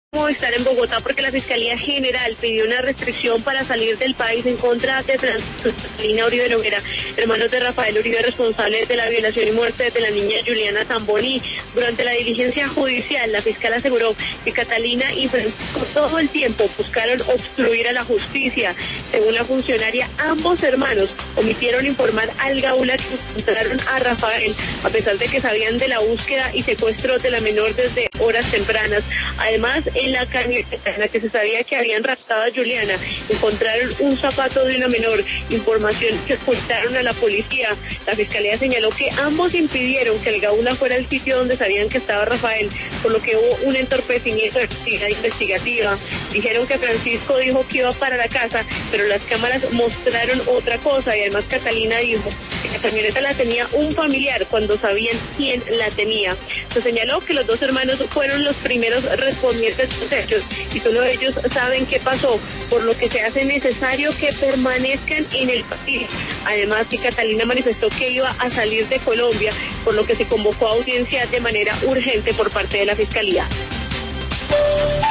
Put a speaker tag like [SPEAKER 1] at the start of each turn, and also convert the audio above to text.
[SPEAKER 1] Estar en Bogotá porque la Fiscalía General pidió una restricción para salir del país en contra de Catalina Uribe Noguera, hermanos de Rafael Uribe, responsable de la violación y muerte de la niña Juliana Zamboni. Durante la diligencia judicial, la fiscal aseguró que Catalina y Francisco todo el tiempo buscaron obstruir a la justicia. Según la funcionaria, ambos hermanos omitieron informar al Gaula que encontraron a Rafael, a pesar de que sabían de la búsqueda y secuestro de la menor desde horas tempranas. Además, en la camioneta en la que se sabía que habían raptado a Juliana, encontraron un zapato de una menor, información que ocultaron a la policía. La fiscalía señaló que ambos impidieron que el Gaula fuera el sitio donde sabían que estaba Rafael, por lo que hubo un entorpecimiento de actividad investigativa. Dijeron que Francisco dijo que iba para la casa, pero las cámaras mostraron otra cosa, y además Catalina dijo que la camioneta la tenía un familiar cuando sabían quién la tenía. Se señaló que los dos hermanos fueron los primeros respondientes de los hechos y solo ellos saben qué pasó, por lo que se hace necesario que permanezcan en el país. Además, que Catalina manifestó que iba a salir de Colombia, por lo que se convocó a audiencia de manera urgente por parte de la Fiscalía.